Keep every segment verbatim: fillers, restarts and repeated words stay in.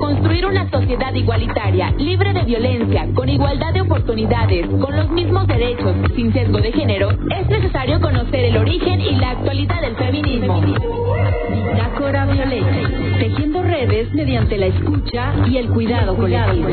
construir una sociedad igualitaria, libre de violencia, con igualdad de oportunidades, con los mismos derechos, sin sesgo de género, es necesario conocer el origen y la actualidad del feminismo. Bitácora Violeta, tejiendo redes mediante la escucha y el cuidado colectivo.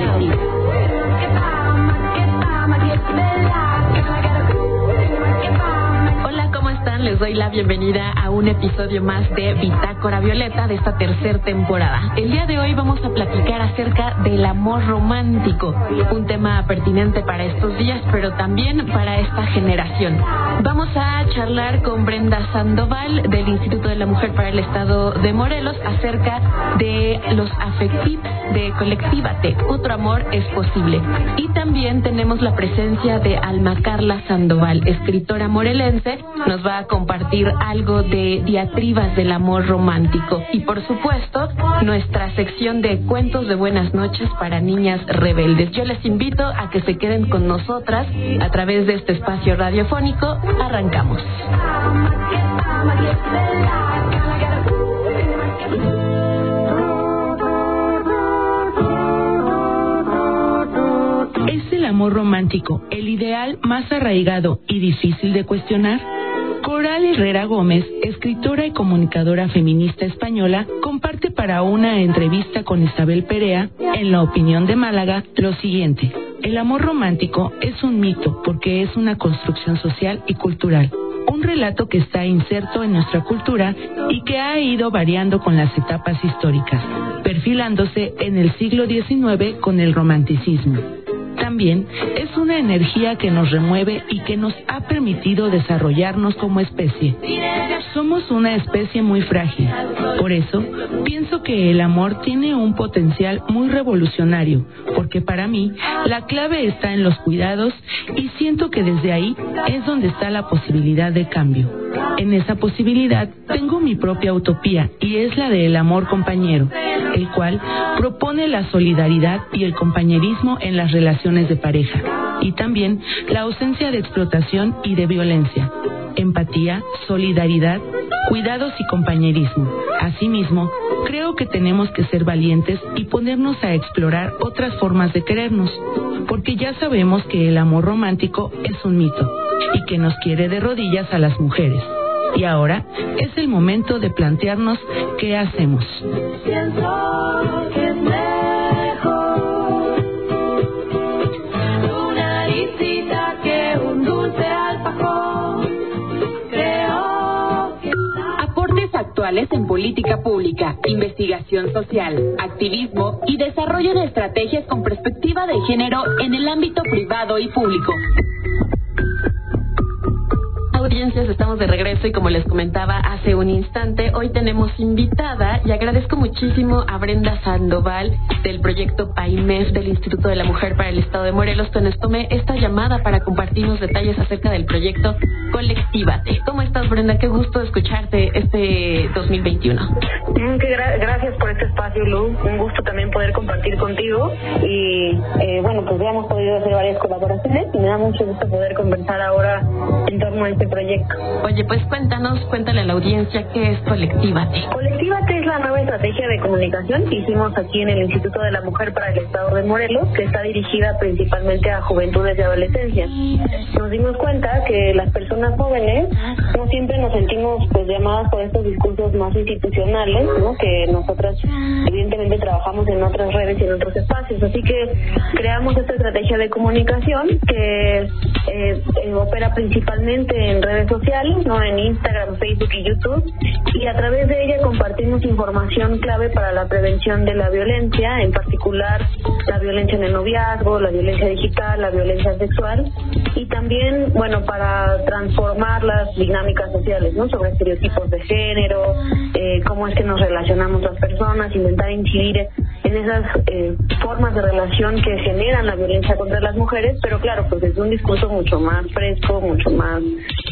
Hola, ¿cómo están? Les doy la bienvenida a un episodio más de Bitácora Violeta de esta tercera temporada. El día de hoy vamos a platicar acerca del amor romántico, un tema pertinente para estos días, pero también para esta generación. Vamos a charlar con Brenda Sandoval del Instituto de la Mujer para el Estado de Morelos acerca de los afectivos de Colectivate, otro amor es posible. Y también tenemos la presencia de Alma Carla Sandoval, escritora morelense, nos va a compartir algo de diatribas del amor romántico y por supuesto nuestra sección de cuentos de buenas noches para niñas rebeldes. Yo les invito a que se queden con nosotras a través de este espacio radiofónico. Arrancamos. ¿Es el amor romántico el ideal más arraigado y difícil de cuestionar? Coral Herrera Gómez, escritora y comunicadora feminista española, comparte para una entrevista con Isabel Perea, en La Opinión de Málaga, lo siguiente: el amor romántico es un mito porque es una construcción social y cultural, un relato que está inserto en nuestra cultura y que ha ido variando con las etapas históricas, perfilándose en el siglo diecinueve con el romanticismo. También es una energía que nos remueve y que nos ha permitido desarrollarnos como especie. Somos una especie muy frágil. Por eso, pienso que el amor tiene un potencial muy revolucionario, porque para mí, la clave está en los cuidados y siento que desde ahí es donde está la posibilidad de cambio. En esa posibilidad tengo mi propia utopía y es la del amor compañero, el cual propone la solidaridad y el compañerismo en las relaciones de pareja, y también la ausencia de explotación y de violencia, empatía, solidaridad, cuidados y compañerismo. Asimismo, creo que tenemos que ser valientes y ponernos a explorar otras formas de querernos, porque ya sabemos que el amor romántico es un mito y que nos quiere de rodillas a las mujeres. Y ahora es el momento de plantearnos qué hacemos. Pienso que es mejor una risita que un dulce alfajor. Creo que... Aportes actuales en política pública, investigación social, activismo y desarrollo de estrategias con perspectiva de género en el ámbito privado y público. Audiencias, estamos de regreso y como les comentaba hace un instante, hoy tenemos invitada y agradezco muchísimo a Brenda Sandoval del proyecto PAIMEF del Instituto de la Mujer para el Estado de Morelos que nos tome esta llamada para compartirnos detalles acerca del proyecto Colectivate. ¿Cómo estás, Brenda? Qué gusto escucharte este dos mil veintiuno. Mm, que gra- gracias por este espacio, Lu. Un gusto también poder compartir contigo y eh, bueno, pues ya hemos podido hacer varias colaboraciones y me da mucho gusto poder conversar ahora en torno a este proyecto. Oye, pues cuéntanos, cuéntale a la audiencia qué es Colectivate. Colectivate es la nueva estrategia de comunicación que hicimos aquí en el Instituto de la Mujer para el Estado de Morelos, que está dirigida principalmente a juventudes y adolescencias. Nos dimos cuenta que las personas jóvenes no siempre nos sentimos pues llamadas por estos discursos más institucionales, ¿no? Que nosotras evidentemente trabajamos en otras redes y en otros espacios, así que creamos esta estrategia de comunicación que eh, eh, opera principalmente en redes sociales, no en Instagram, Facebook y YouTube, y a través de ella compartimos información clave para la prevención de la violencia, en particular la violencia en el noviazgo, la violencia digital, la violencia sexual, y también, bueno, para transformar las dinámicas sociales, ¿no? Sobre estereotipos de género, eh, cómo es que nos relacionamos las personas, intentar incidir en esas eh, formas de relación que generan la violencia contra las mujeres, pero claro, pues es un discurso mucho más fresco, mucho más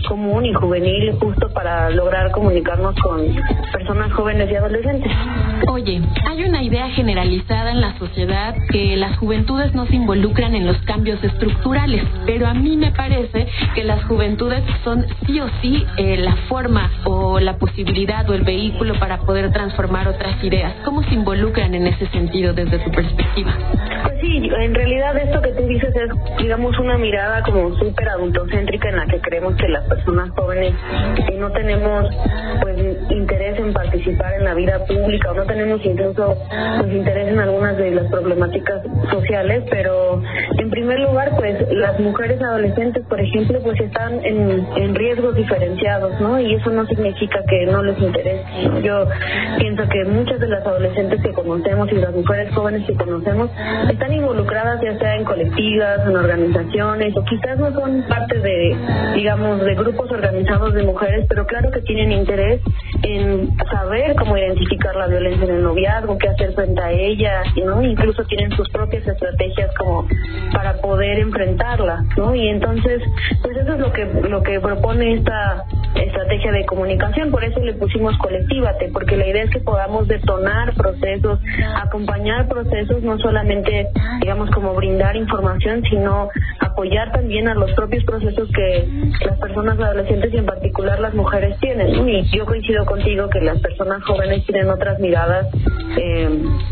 común y juvenil justo para lograr comunicarnos con personas jóvenes y adolescentes. Oye, hay una idea generalizada en la sociedad que las juventudes no se involucran en los cambios estructurales, pero a mí me parece que las juventudes son sí o sí eh, la forma o la posibilidad o el vehículo para poder transformar otras ideas. ¿Cómo se involucran en ese sentido desde tu perspectiva? Pues sí, en realidad esto que tú dices es, digamos, una mirada como súper adultocéntrica en la que creemos que las personas jóvenes eh, no tenemos pues interés en participar en la vida pública o no tenemos incluso pues interés en algunas de las problemáticas sociales, pero en primer lugar pues las mujeres adolescentes, por ejemplo, pues están en, en riesgos diferenciados, ¿no? Y eso no significa que no les interese, ¿no? Yo pienso que muchas de las adolescentes que conocemos y las mujeres jóvenes que conocemos están involucradas ya sea en colectivas, en organizaciones, o quizás no son parte de, digamos, de grupos organizados de mujeres, pero claro que tienen interés en saber cómo identificar la violencia en el noviazgo, qué hacer frente a ella, ¿no? Incluso tienen sus propias estrategias como para poder enfrentarla, ¿no? Y entonces, pues eso es lo que lo que propone esta estrategia de comunicación. Por eso le pusimos Colectivate, porque la idea es que podamos detonar procesos, acompañar procesos, no solamente, digamos, como brindar información, sino apoyar también a los propios procesos que las personas adolescentes y en particular las mujeres tienen, ¿no? Y yo coincido contigo que las personas jóvenes tienen otras miradas eh,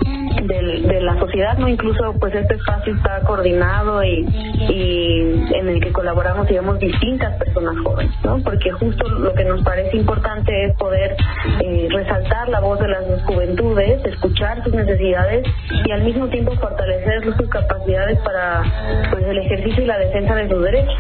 de, de la sociedad, ¿no? Incluso pues este espacio está coordinado y, y en el que colaboramos, digamos, distintas personas jóvenes, ¿no? Porque justo lo que nos parece importante es poder eh, resaltar la voz de las juventudes, escuchar sus necesidades y al mismo tiempo fortalecer sus capacidades para pues el ejercicio y la defensa de sus derechos.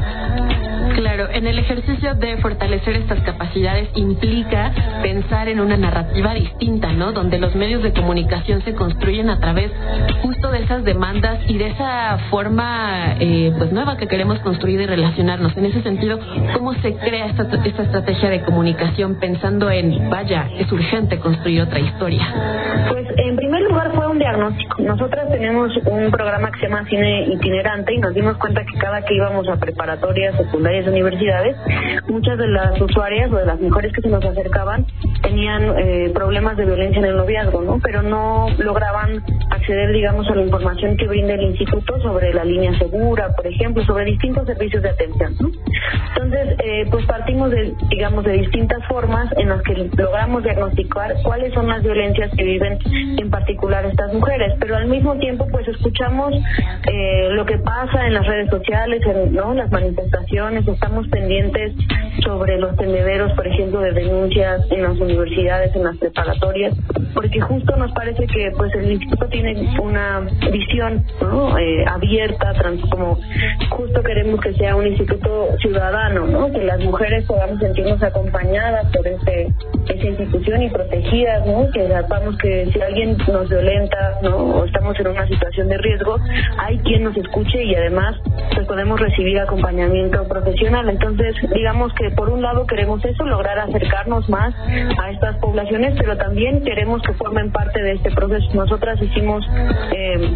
Claro, en el ejercicio de fortalecer estas capacidades implica pensar en una narrativa distinta, ¿no? Donde los medios de comunicación se construyen a través justo de esas demandas y de esa forma eh, pues nueva que queremos construir y relacionarnos. En ese sentido, ¿cómo se crea esta, esta estrategia de comunicación pensando en, vaya, es urgente construir otra historia? Pues en primer lugar fue un diagnóstico. Nosotras tenemos un programa que se llama Cine Itinerante y nos dimos cuenta que cada que íbamos a preparatorias, secundarias, universidades, muchas de las usuarias o de las mujeres que se nos acercaban tenían eh, problemas de violencia en el noviazgo, ¿no? Pero no lograban acceder, digamos, a la información que brinda el instituto sobre la línea segura, por ejemplo, sobre distintos servicios de atención, ¿no? Entonces, eh, pues partimos de, digamos, de distintas formas en las que logramos diagnosticar cuáles son las violencias que viven en particular estas mujeres, pero al mismo tiempo, pues escuchamos eh, lo que pasa en las redes sociales, en, ¿no? Las manifestaciones, estamos pendientes sobre los tendederos, por ejemplo, de denuncias en las universidades, en las preparatorias, porque justo nos parece que pues el instituto tiene una visión, ¿no? eh, abierta, trans, como justo queremos que sea un instituto ciudadano, ¿no? Que las mujeres podamos sentirnos acompañadas por ese, esa institución y protegidas, ¿no? Que sepamos que si alguien nos violenta, ¿no? O estamos en una situación de riesgo, hay quien nos escuche y además pues podemos recibir acompañamiento profesional. Entonces, digamos que por un lado queremos eso, lograr acercarnos más a estas poblaciones, pero también queremos que formen parte de este proceso. Nosotras hicimos eh,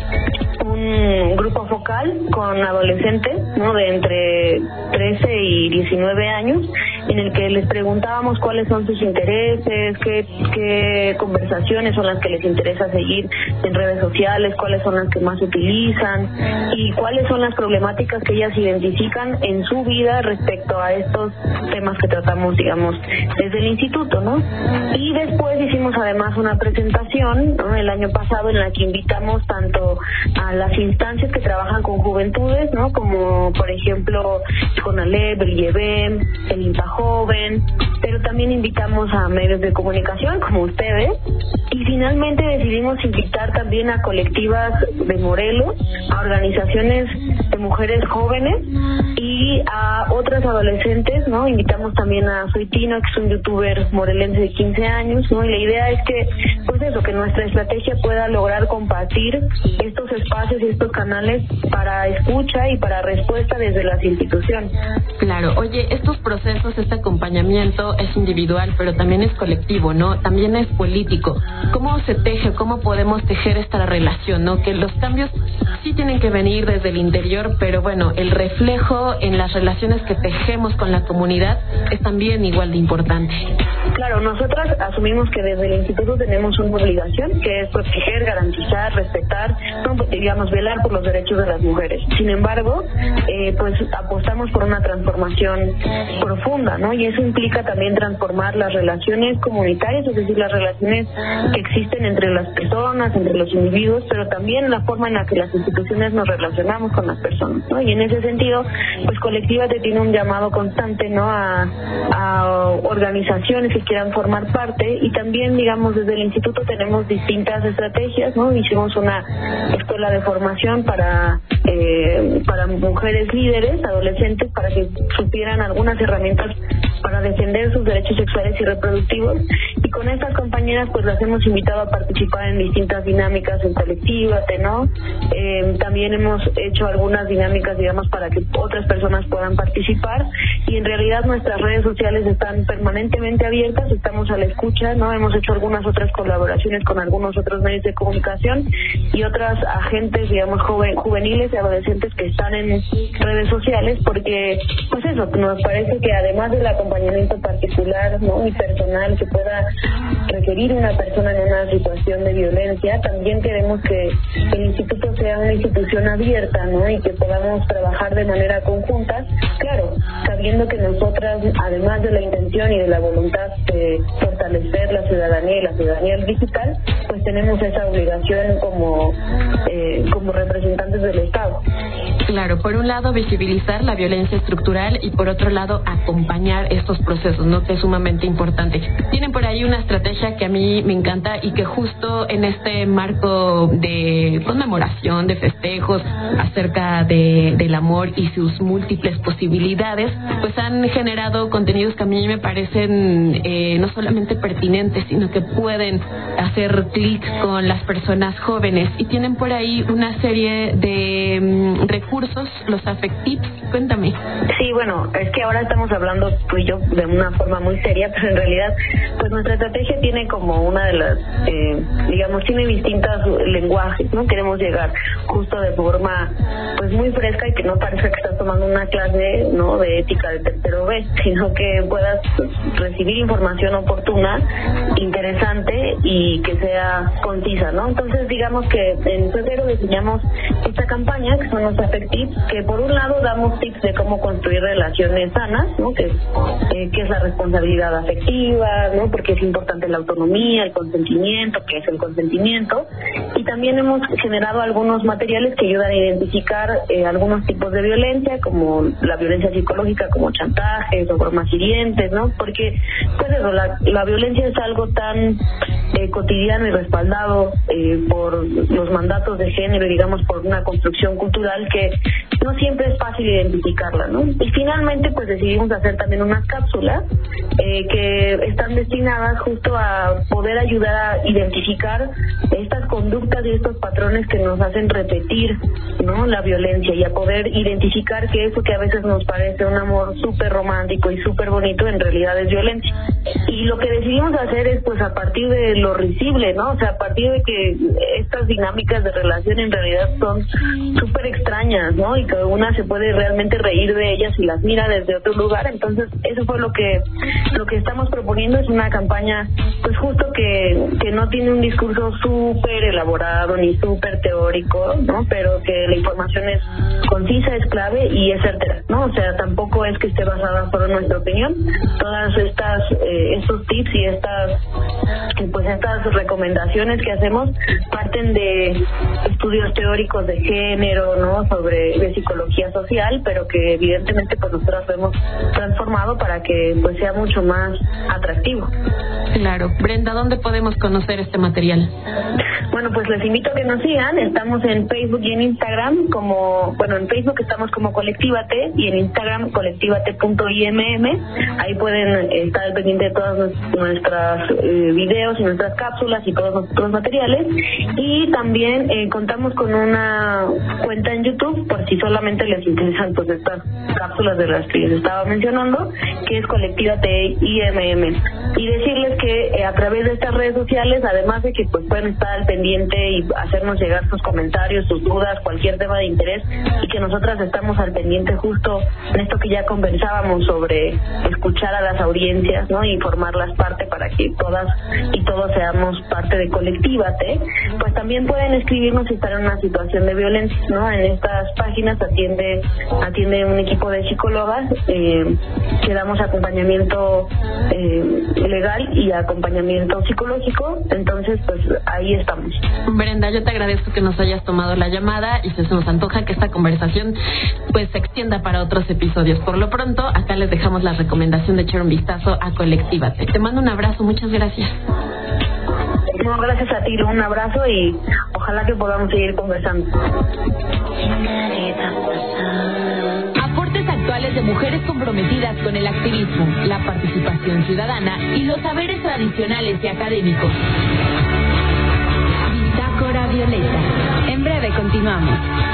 un grupo focal con adolescentes, ¿no? De entre trece y diecinueve años, en el que les preguntábamos cuáles son sus intereses, qué, qué conversaciones son las que les interesa seguir en redes sociales, cuáles son las que más utilizan y cuáles son las problemáticas que ellas identifican en su vida respecto a estos temas que tratamos, digamos, desde el instituto, ¿no? Y después hicimos además una presentación, ¿no? El año pasado, en la que invitamos tanto a las instancias que trabajan con juventudes, ¿no? Como por ejemplo CONALEP, el IEBEM, el INPAJOVEN, pero también invitamos a medios de comunicación como ustedes y finalmente decidimos invitar también a colectivas de Morelos, a organizaciones de mujeres jóvenes y a otras adolescentes, ¿no? Invitamos también a Soy Tino, que es un youtuber morelense de quince años, ¿no? Y la idea es que, pues eso, que nuestra estrategia pueda lograr compartir estos espacios y estos canales para escucha y para respuesta desde las instituciones. Claro. Oye, estos procesos este acompañamiento es individual, pero también es colectivo, ¿no? También es político. ¿Cómo se teje, cómo podemos tejer esta relación, ¿no? Que los cambios sí tienen que venir desde el interior, pero bueno, el reflejo en las relaciones que tejemos con la comunidad es también igual de importante. Claro, nosotras asumimos que desde el instituto tenemos una obligación, que es proteger, garantizar, respetar, no, digamos, velar por los derechos de las mujeres. Sin embargo, eh, pues apostamos por una transformación profunda, ¿no? Y eso implica también transformar las relaciones comunitarias, es decir, las relaciones que existen entre las personas, entre los individuos, pero también la forma en la que las instituciones nos relacionamos con las personas, ¿no? Y en ese sentido, pues Colectivate tiene un llamado constante, ¿no? A, a organizaciones que quieran formar parte, y también, digamos, desde el instituto tenemos distintas estrategias, ¿no? Hicimos una escuela de formación para eh, para mujeres líderes, adolescentes, para que supieran algunas herramientas para defender sus derechos sexuales y reproductivos, y con estas compañeras pues las hemos invitado a participar en distintas dinámicas en Colectivate, ¿no? Eh, también hemos hecho algunas dinámicas, digamos, para que otras personas puedan participar, y en realidad nuestras redes sociales están permanentemente abiertas, estamos a la escucha, ¿no? Hemos hecho algunas otras colaboraciones con algunos otros medios de comunicación y otras agentes, digamos, joven, juveniles y adolescentes que están en redes sociales, porque pues eso, nos parece que además del acompañamiento particular, ¿no? y personal que pueda requerir una persona en una situación de violencia, también queremos que el instituto sea una institución abierta, ¿no? y que podamos trabajar de manera conjunta, claro, sabiendo que nosotras, además de la intención y de la voluntad de fortalecer la ciudadanía y la ciudadanía digital, pues tenemos esa obligación como eh, como representantes del Estado. Claro, por un lado visibilizar la violencia estructural y por otro lado acompañar estos procesos, ¿no? Que es sumamente importante. Tienen por ahí una estrategia que a mí me encanta y que justo en este marco de conmemoración, de festejos acerca de, del amor y sus múltiples posibilidades, pues han generado contenidos que a mí me parecen eh, no solamente pertinentes, sino que pueden hacer clic con las personas jóvenes, y tienen por ahí una serie de um, recursos, los afectivos. Cuéntame. Sí, bueno, es que ahora estamos hablando tú y yo de una forma muy seria, pero en realidad pues nuestra estrategia tiene como una de las, eh, digamos, tiene distintos lenguajes, ¿no? Queremos llegar justo de forma pues muy fresca y que no parezca que estás tomando una clase, ¿no? de ética de tercero B, sino que puedas recibir información oportuna, interesante y que sea concisa, ¿no? Entonces digamos que en febrero diseñamos esta campaña que son los Affect-Tips, que por un lado damos tips de cómo construir relaciones sanas, ¿no? Que, eh, que es la responsabilidad afectiva, ¿no? Porque es importante la autonomía, el consentimiento, que es el consentimiento, y también hemos generado algunos materiales que ayudan a identificar eh, algunos tipos de violencia, como la violencia psicológica, como chantajes o bromas hirientes, ¿no? Porque pues eso, la, la violencia es algo tan eh, cotidiano y respaldado eh, por los mandatos de género, digamos, por una construcción cultural que no siempre es fácil identificarla, ¿no? Y finalmente pues decidimos hacer también unas cápsulas eh, que están destinadas justo a poder ayudar a identificar estas conductas y estos patrones que nos hacen repetir, ¿no? la violencia, y a poder identificar que eso que a veces nos parece un amor súper romántico y súper bonito en realidad es violencia. Y lo que decidimos hacer es pues a partir de lo risible, ¿no? O sea, a partir de que estas dinámicas de relación en realidad son súper extrañas, ¿no? Y que una se puede realmente reír de ellas y las mira desde otro lugar. Entonces eso fue lo que lo que estamos proponiendo, es una campaña pues justo que, que no tiene un discurso súper elaborado ni súper teórico, ¿no? Pero que la información es concisa, es clave y es certera, ¿no? O sea, tampoco es que esté basada solo en nuestra opinión. Todas estas eh, estos tips y estas pues estas recomendaciones que hacemos parten de estudios teóricos de género, ¿no? Sobre de psicología social, pero que evidentemente pues nosotros lo hemos transformado para que pues sea mucho más atractivo. Claro. Brenda, ¿dónde podemos conocer este material? Bueno, pues les invito a que nos sigan. Estamos en Facebook y en Instagram como, bueno, en Facebook estamos como Colectivate y en Instagram colectivate punto i m m. Ahí pueden estar al pendiente de todas nuestras eh, videos y nuestras cápsulas y todos nuestros materiales. Y también eh, contamos con una cuenta en YouTube, por si solamente solamente les interesan pues estas cápsulas de las que les estaba mencionando, que es Colectivate I M M. Y decirles que eh, a través de estas redes sociales, además de que pues pueden estar al pendiente y hacernos llegar sus comentarios, sus dudas, cualquier tema de interés, y que nosotras estamos al pendiente justo en esto que ya conversábamos sobre escuchar a las audiencias, ¿no? Y formarlas parte para que todas y todos seamos parte de Colectivate. Pues también pueden escribirnos si están en una situación de violencia, ¿no? En estas páginas atiende atiende un equipo de psicólogas eh, que damos acompañamiento eh, legal y acompañamiento psicológico. Entonces pues ahí estamos. Brenda, yo te agradezco que nos hayas tomado la llamada y se nos antoja que esta conversación pues se extienda para otros episodios. Por lo pronto, acá les dejamos la recomendación de echar un vistazo a Colectivate. Te mando un abrazo, muchas gracias. No, gracias a ti, un abrazo y ojalá que podamos seguir conversando. Aportes actuales de mujeres comprometidas con el activismo, la participación ciudadana y los saberes tradicionales y académicos. Bitácora Violeta. En breve continuamos.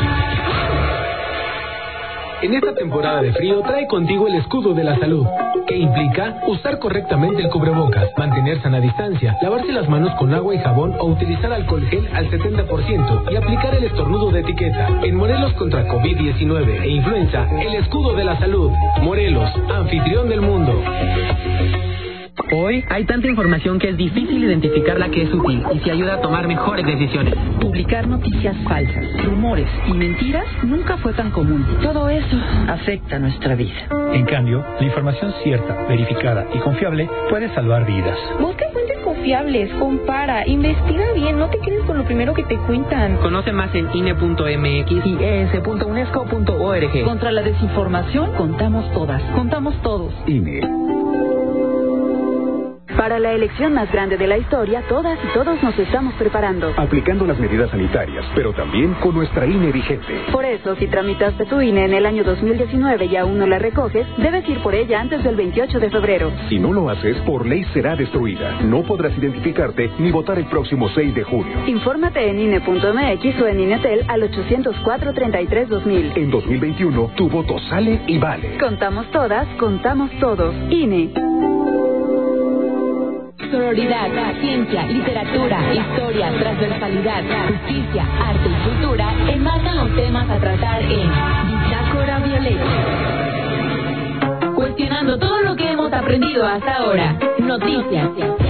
En esta temporada de frío trae contigo el escudo de la salud, que implica usar correctamente el cubrebocas, mantener sana distancia, lavarse las manos con agua y jabón o utilizar alcohol gel al setenta por ciento y aplicar el estornudo de etiqueta. En Morelos contra COVID diecinueve e influenza, el escudo de la salud. Morelos, anfitrión del mundo. Hoy hay tanta información que es difícil identificar la que es útil y se ayuda a tomar mejores decisiones. Publicar noticias falsas, rumores y mentiras nunca fue tan común. Todo eso afecta nuestra vida. En cambio, la información cierta, verificada y confiable puede salvar vidas. Busca fuentes confiables, compara, investiga bien, no te quedes con lo primero que te cuentan. Conoce más en I N E punto M X y E S punto unesco punto org. Contra la desinformación contamos todas, contamos todos. I N E. Para la elección más grande de la historia, todas y todos nos estamos preparando. Aplicando las medidas sanitarias, pero también con nuestra I N E vigente. Por eso, si tramitaste tu I N E en el año dos mil diecinueve y aún no la recoges, debes ir por ella antes del veintiocho de febrero. Si no lo haces, por ley será destruida. No podrás identificarte ni votar el próximo seis de junio. Infórmate en I N E punto M X o en INETEL al ochocientos cuatro, treinta y tres, dos mil. En dos mil veintiuno, tu voto sale y vale. Contamos todas, contamos todos. I N E. Sororidad, ciencia, literatura, historia, transversalidad, justicia, arte y cultura enmarcan los temas a tratar en Bitácora Violeta. Cuestionando todo lo que hemos aprendido hasta ahora. Noticias.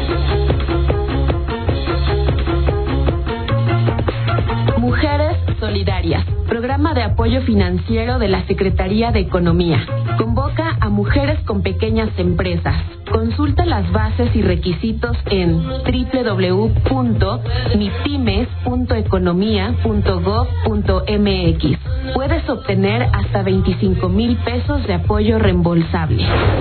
Mujeres Solidarias, programa de apoyo financiero de la Secretaría de Economía. Convoca a mujeres con pequeñas empresas. Consulta las bases y requisitos en doble u doble u doble u punto mipymes punto economía punto gob punto m x. Puedes obtener hasta veinticinco mil pesos de apoyo reembolsable.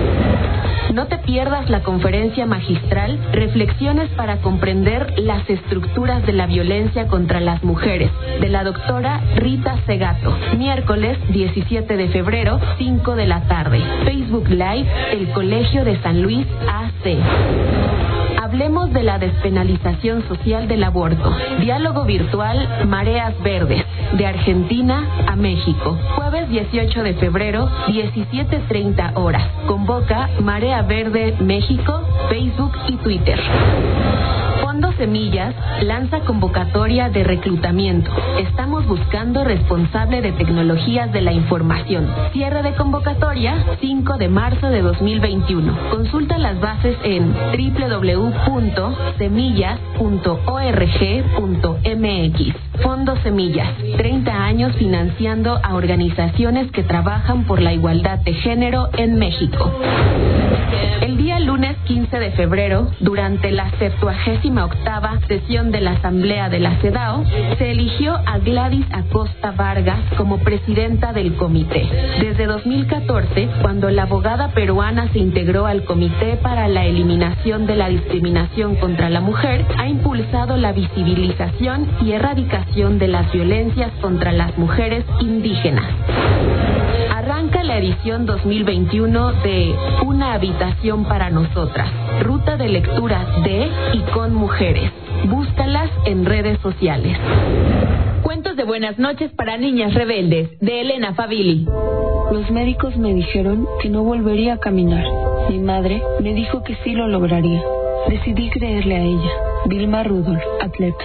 No te pierdas la conferencia magistral Reflexiones para comprender las estructuras de la violencia contra las mujeres, de la doctora Rita Segato, miércoles diecisiete de febrero, cinco de la tarde. Facebook Live, el Colegio de San Luis A C. Hablemos de la despenalización social del aborto. Diálogo virtual Mareas Verdes, de Argentina a México. Jueves dieciocho de febrero, diecisiete treinta horas. Convoca Marea Verde México, Facebook y Twitter. Fondo Semillas lanza convocatoria de reclutamiento. Estamos buscando responsable de tecnologías de la información. Cierre de convocatoria cinco de marzo de dos mil veintiuno. Consulta las bases en doble u doble u doble u punto semillas punto org punto m x. Fondo Semillas, treinta años financiando a organizaciones que trabajan por la igualdad de género en México. El día lunes quince de febrero, durante la septuagésima octava sesión de la Asamblea de la CEDAW, se eligió a Gladys Acosta Vargas como presidenta del comité. Desde dos mil catorce, cuando la abogada peruana se integró al Comité para la Eliminación de la Discriminación contra la Mujer, ha impulsado la visibilización y erradicación de las violencias contra las mujeres indígenas. Arranca la edición dos mil veintiuno de Una habitación para nosotras, ruta de lecturas de y con mujeres. Búscalas en redes sociales. Cuentos de buenas noches para niñas rebeldes, de Elena Favili. Los médicos me dijeron que no volvería a caminar. Mi madre me dijo que sí lo lograría. Decidí creerle a ella. Vilma Rudolph, atleta.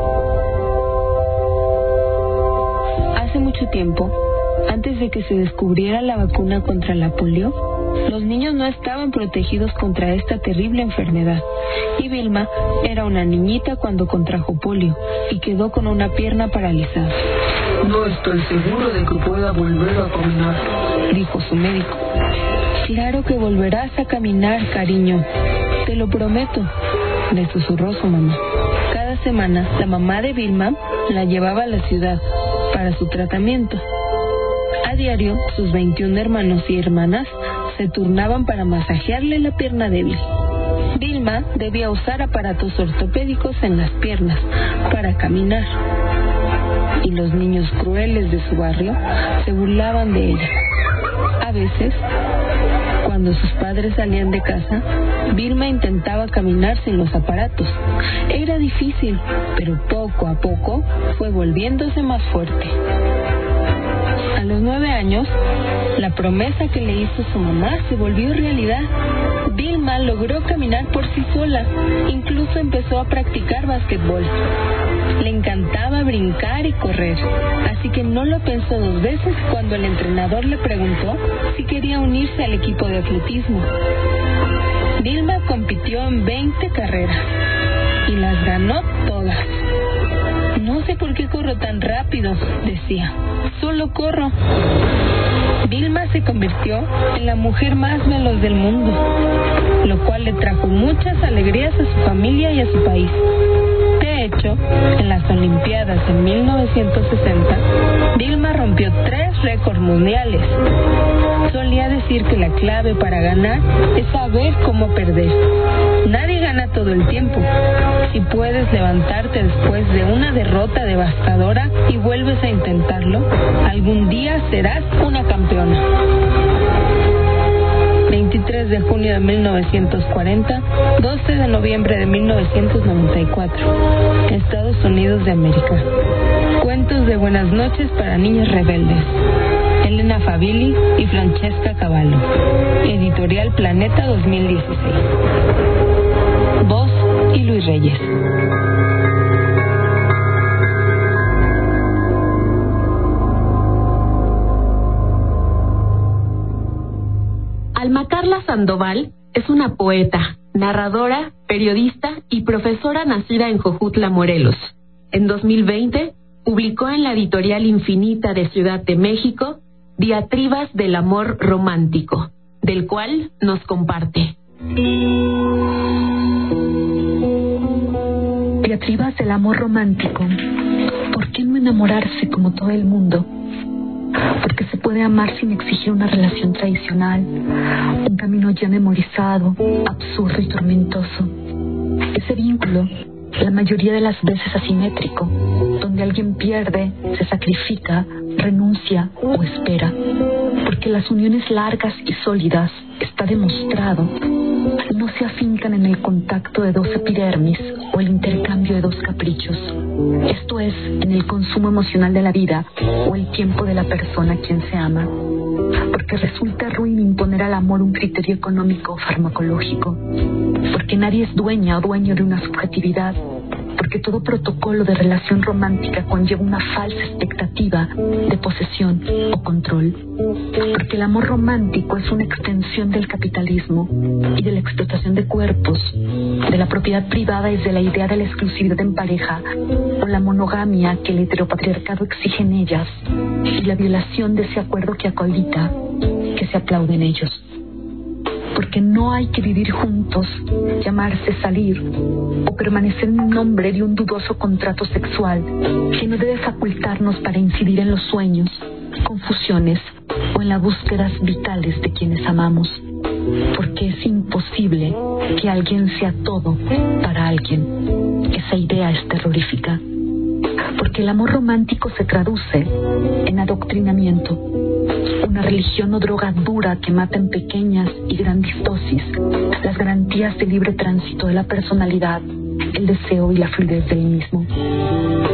Hace mucho tiempo, antes de que se descubriera la vacuna contra la polio, los niños no estaban protegidos contra esta terrible enfermedad. Y Vilma era una niñita cuando contrajo polio y quedó con una pierna paralizada. No estoy seguro de que pueda volver a caminar, dijo su médico. Claro que volverás a caminar, cariño. Te lo prometo, le susurró su mamá. Cada semana, la mamá de Vilma la llevaba a la ciudad para su tratamiento. A diario, sus veintiún hermanos y hermanas se turnaban para masajearle la pierna débil. Vilma debía usar aparatos ortopédicos en las piernas para caminar. Y los niños crueles de su barrio se burlaban de ella. A veces, cuando sus padres salían de casa, Vilma intentaba caminar sin los aparatos. Era difícil, pero poco a poco fue volviéndose más fuerte. A los nueve años, la promesa que le hizo su mamá se volvió realidad. Vilma logró caminar por sí sola, incluso empezó a practicar básquetbol. Le encantaba brincar y correr, así que no lo pensó dos veces cuando el entrenador le preguntó si quería unirse al equipo de atletismo. Vilma compitió en veinte carreras y las ganó todas. No sé por qué corro tan rápido, decía. Solo corro. Vilma se convirtió en la mujer más veloz del mundo, lo cual le trajo muchas alegrías a su familia y a su país. De hecho, en las Olimpiadas en mil novecientos sesenta, Vilma rompió tres récords mundiales. Solía decir que la clave para ganar es saber cómo perder. Nadie gana todo el tiempo. Si puedes levantarte después de una derrota devastadora y vuelves a intentarlo, algún día serás una campeona. veintitrés de junio de mil novecientos cuarenta, doce de noviembre de mil novecientos noventa y cuatro, Estados Unidos de América. Cuentos de buenas noches para niñas rebeldes. Elena Favili y Francesca Cavallo. Editorial Planeta dos mil dieciséis. Voz y Luis Reyes. Alma Carla Sandoval es una poeta, narradora, periodista y profesora nacida en Jojutla, Morelos. En dos mil veinte, publicó en la editorial Infinita de Ciudad de México Diatribas del amor romántico, del cual nos comparte. Diatribas del amor romántico. ¿Por qué no enamorarse como todo el mundo? Porque se puede amar sin exigir una relación tradicional, un camino ya memorizado, absurdo y tormentoso. Ese vínculo, la mayoría de las veces asimétrico, donde alguien pierde, se sacrifica, renuncia o espera. Porque las uniones largas y sólidas, está demostrado, no se afincan en el contacto de dos epidermis o el intercambio de dos caprichos. Esto es, en el consumo emocional de la vida o el tiempo de la persona a quien se ama. Porque resulta ruin imponer al amor un criterio económico o farmacológico. Porque nadie es dueña o dueño de una subjetividad. Porque todo protocolo de relación romántica conlleva una falsa expectativa de posesión o control. Porque el amor romántico es una extensión del capitalismo y de la explotación de cuerpos, de la propiedad privada y de la idea de la exclusividad en pareja o la monogamia que el heteropatriarcado exige en ellas y la violación de ese acuerdo que acolita, que se aplaude en ellos. Porque no hay que vivir juntos, llamarse salir o permanecer en nombre de un dudoso contrato sexual que no debe facultarnos para incidir en los sueños, confusiones o en las búsquedas vitales de quienes amamos. Porque es imposible que alguien sea todo para alguien. Esa idea es terrorífica. Porque el amor romántico se traduce en adoctrinamiento, una religión o droga dura que mata en pequeñas y grandes dosis las garantías de libre tránsito de la personalidad, el deseo y la fluidez del mismo. Porque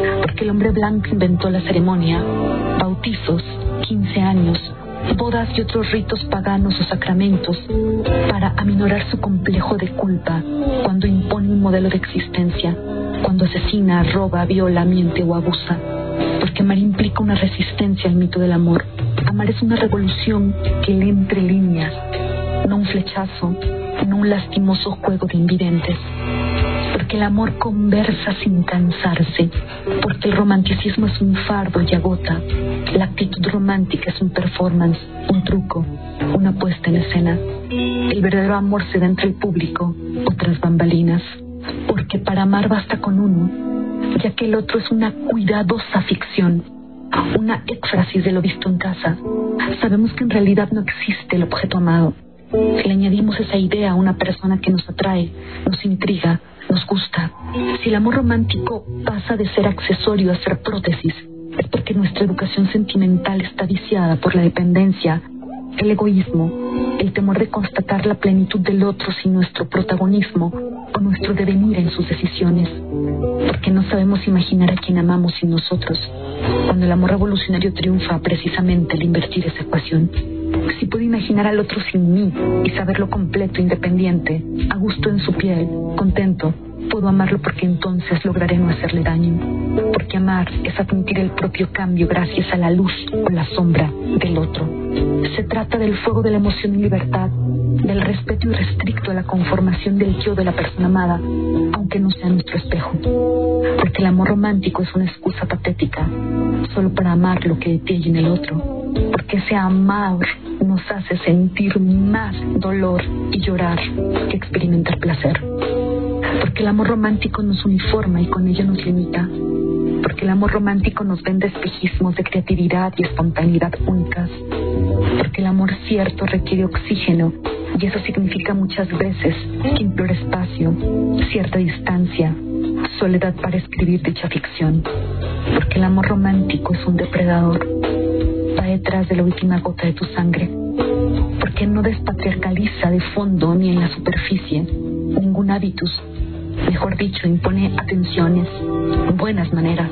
el hombre blanco inventó la ceremonia, bautizos, quince años, bodas y otros ritos paganos o sacramentos para aminorar su complejo de culpa cuando impone un modelo de existencia, cuando asesina, roba, viola, miente o abusa. Porque amar implica una resistencia al mito del amor. Amar es una revolución que lee entre líneas, no un flechazo, no un lastimoso juego de invidentes. Porque el amor conversa sin cansarse, porque el romanticismo es un fardo y agota. La actitud romántica es un performance, un truco, una puesta en escena. El verdadero amor se da entre el público o tras bambalinas. Porque para amar basta con uno, ya que el otro es una cuidadosa ficción, una éfrasis de lo visto en casa. Sabemos que en realidad no existe el objeto amado. Si le añadimos esa idea a una persona que nos atrae, nos intriga, nos gusta, si el amor romántico pasa de ser accesorio a ser prótesis, es porque nuestra educación sentimental está viciada por la dependencia, el egoísmo, el temor de constatar la plenitud del otro sin nuestro protagonismo o nuestro devenir en sus decisiones, porque no sabemos imaginar a quien amamos sin nosotros, cuando el amor revolucionario triunfa precisamente al invertir esa ecuación. Si puedo imaginar al otro sin mí y saberlo completo, independiente, a gusto en su piel, contento, puedo amarlo porque entonces lograré no hacerle daño. Porque amar es admitir el propio cambio gracias a la luz o la sombra del otro. Se trata del fuego de la emoción en libertad, del respeto irrestricto a la conformación del yo de la persona amada, aunque no sea nuestro espejo. Porque el amor romántico es una excusa patética, solo para amar lo que de ti hay en el otro. Porque ese amor nos hace sentir más dolor y llorar que experimentar placer. Porque el amor romántico nos uniforma y con ello nos limita. Porque el amor romántico nos vende espejismos de creatividad y espontaneidad únicas. Porque el amor cierto requiere oxígeno y eso significa muchas veces que implora espacio, cierta distancia, soledad para escribir dicha ficción. Porque el amor romántico es un depredador, va detrás de la última gota de tu sangre. Porque no despatriarcaliza de fondo ni en la superficie ningún hábitus. Mejor dicho, impone atenciones, buenas maneras.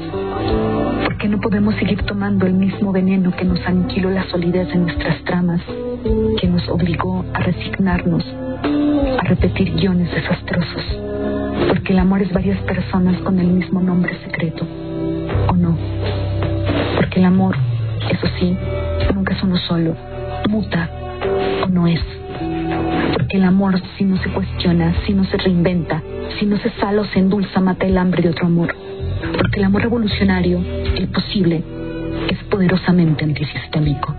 Porque no podemos seguir tomando el mismo veneno que nos aniquiló la solidez de nuestras tramas, que nos obligó a resignarnos, a repetir guiones desastrosos. Porque el amor es varias personas con el mismo nombre secreto, ¿o no? Porque el amor, eso sí, nunca es uno solo, muta o no es. Porque el amor, si no se cuestiona, si no se reinventa, si no se sala o se endulza, mata el hambre de otro amor. Porque el amor revolucionario, el posible, es poderosamente antisistémico.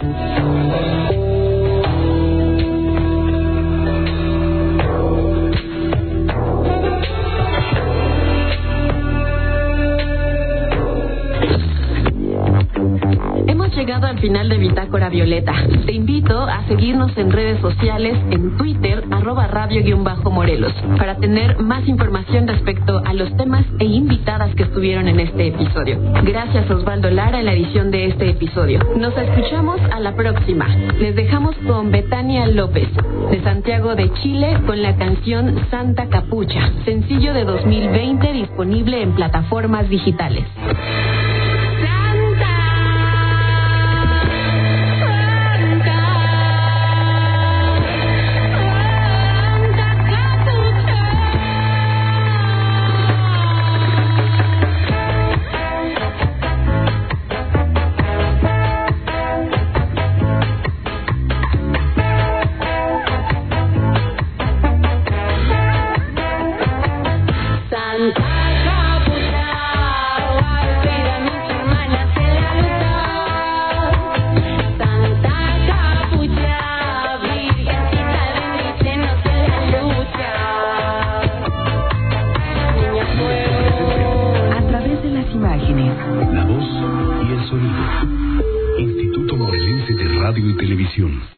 Llegado al final de Bitácora Violeta. Te invito a seguirnos en redes sociales, en Twitter, arroba radio-morelos, para tener más información respecto a los temas e invitadas que estuvieron en este episodio. Gracias a Osvaldo Lara en la edición de este episodio. Nos escuchamos a la próxima. Les dejamos con Betania López, de Santiago de Chile, con la canción Santa Capucha, sencillo de dos mil veinte disponible en plataformas digitales. Instituto Morelense de Radio y Televisión.